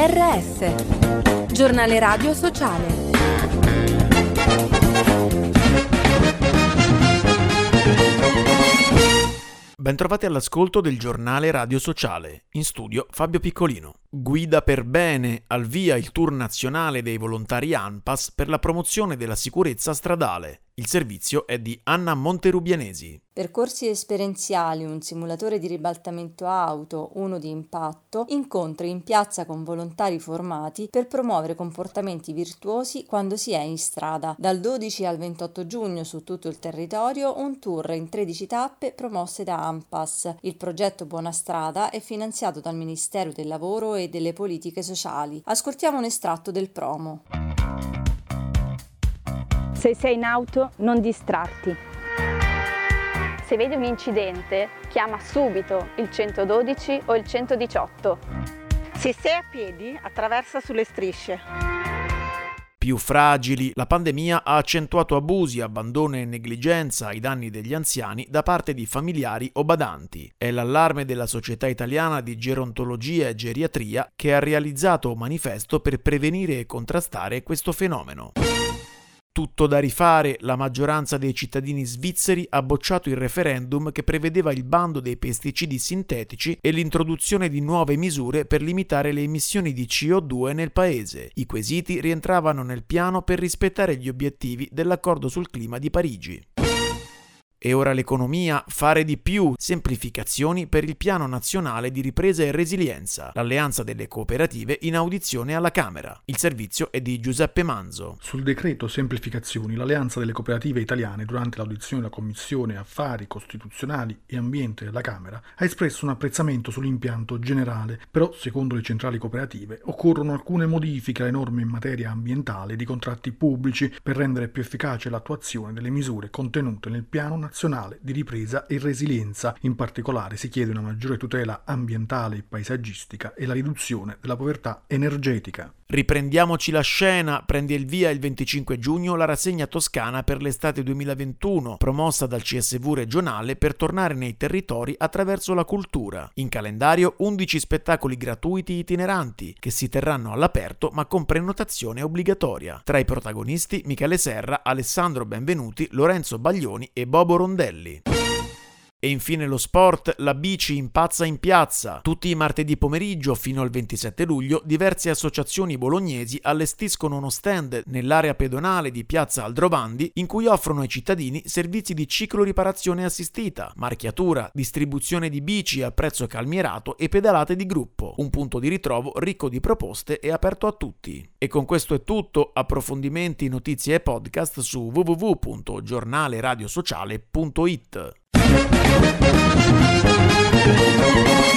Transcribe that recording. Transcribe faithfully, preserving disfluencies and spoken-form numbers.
R S, giornale radio sociale. Bentrovati all'ascolto del giornale radio sociale. In studio Fabio Piccolino. Guida per bene, al via il tour nazionale dei volontari ANPAS per la promozione della sicurezza stradale. Il servizio è di Anna Monterubianesi. Percorsi esperienziali, un simulatore di ribaltamento auto, uno di impatto, incontri in piazza con volontari formati per promuovere comportamenti virtuosi quando si è in strada. Dal dodici al ventotto giugno su tutto il territorio un tour in tredici tappe promosse da ANPAS. Il progetto Buona Strada è finanziato dal Ministero del Lavoro e delle Politiche Sociali. Ascoltiamo un estratto del promo. Se sei in auto, non distrarti. Se vedi un incidente, chiama subito il centododici o il centodiciotto. Se sei a piedi, attraversa sulle strisce. Più fragili, la pandemia ha accentuato abusi, abbandono e negligenza ai danni degli anziani da parte di familiari o badanti. È l'allarme della Società Italiana di Gerontologia e Geriatria che ha realizzato un manifesto per prevenire e contrastare questo fenomeno. Tutto da rifare, la maggioranza dei cittadini svizzeri ha bocciato il referendum che prevedeva il bando dei pesticidi sintetici e l'introduzione di nuove misure per limitare le emissioni di C O due nel paese. I quesiti rientravano nel piano per rispettare gli obiettivi dell'accordo sul clima di Parigi. E ora l'economia, fare di più, semplificazioni per il Piano Nazionale di Ripresa e Resilienza, l'alleanza delle cooperative in audizione alla Camera. Il servizio è di Giuseppe Manzo. Sul decreto semplificazioni, l'alleanza delle cooperative italiane durante l'audizione della Commissione Affari Costituzionali e Ambiente della Camera ha espresso un apprezzamento sull'impianto generale, però secondo le centrali cooperative occorrono alcune modifiche alle norme in materia ambientale e di contratti pubblici per rendere più efficace l'attuazione delle misure contenute nel Piano Nazionale nazionale di ripresa e resilienza. In particolare si chiede una maggiore tutela ambientale e paesaggistica e la riduzione della povertà energetica. Riprendiamoci la scena, prende il via il venticinque giugno la rassegna toscana per l'estate duemilaventuno, promossa dal C S V regionale per tornare nei territori attraverso la cultura. In calendario undici spettacoli gratuiti itineranti che si terranno all'aperto ma con prenotazione obbligatoria. Tra i protagonisti Michele Serra, Alessandro Benvenuti, Lorenzo Baglioni e Bobo Rondelli. E infine lo sport, la bici impazza in piazza. Tutti i martedì pomeriggio fino al ventisette luglio diverse associazioni bolognesi allestiscono uno stand nell'area pedonale di piazza Aldrovandi in cui offrono ai cittadini servizi di ciclo riparazione assistita, marchiatura, distribuzione di bici a prezzo calmierato e pedalate di gruppo. Un punto di ritrovo ricco di proposte e aperto a tutti. E con questo è tutto. Approfondimenti, notizie e podcast su w w w punto giornale radio sociale punto it. Thank you.